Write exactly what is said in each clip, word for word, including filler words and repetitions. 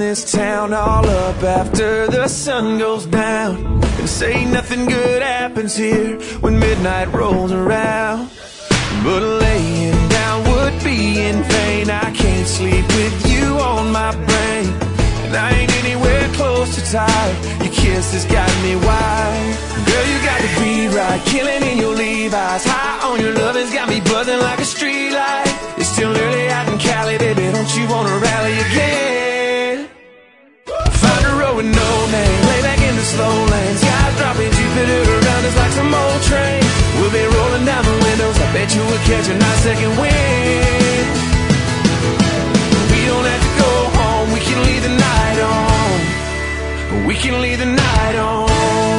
this town all up after the sun goes down, and say nothing good happens here when midnight rolls around. But laying down would be in vain. I can't sleep with you on my brain, and I ain't anywhere close to tired. Your kiss has got me wired. Girl, you got to be right, killing in your Levi's. High on your love has got me buzzing like a street light. It's still early out in Cali, baby, don't you wanna rally again? Find a road with no name, lay back in the slow lane. Skies dropping, Jupiter around us like some old train. We'll be rolling down the windows, I bet you we'll catch a nice second wind. We don't have to go home, we can leave the night on. We can leave the night on.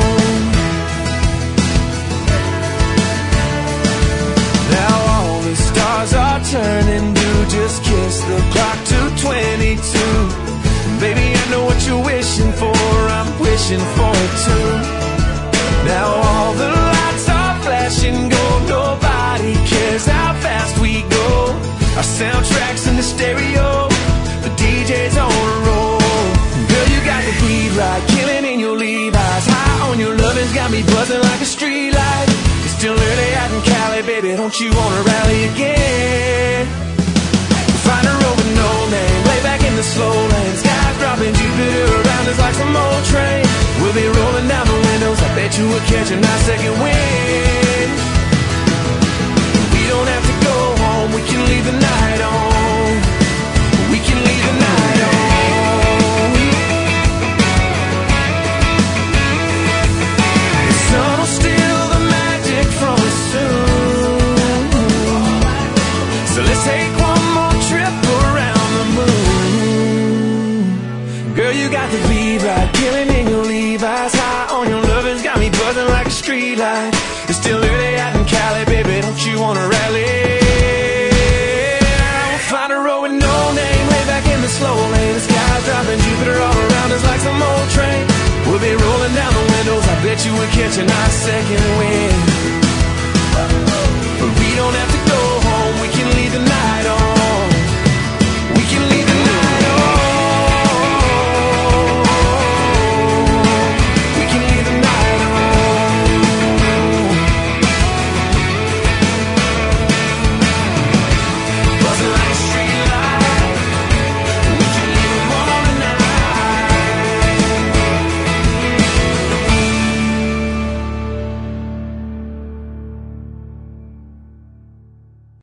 Now all the stars are turning blue. Just kiss the clock to twenty-two. Baby, I know what you're wishing for, I'm wishing for it too. Now all the lights are flashing gold. Nobody cares how fast we go. Our soundtrack's in the stereo, the D J's on a roll. Girl, you got the beat right, killing in your Levi's. High on your love has got me buzzing like a street light. It's still early out in Cali, baby, don't you wanna rally again? Find a road with no name, lay back in the slow lane. Skies dropping, Jupiter around us like some old train. We'll be rolling down the windows, I bet you we'll catch a nice second wind. We don't have to go home, we can leave the night on. We can leave the night on. The sun will steal the magic from us soon, so let's take one more trip around the moon. Girl, you got the beat right, killing in your Levi's. High on your love has got me buzzing like a street light. It's still early out in Cali, baby, don't you wanna rally?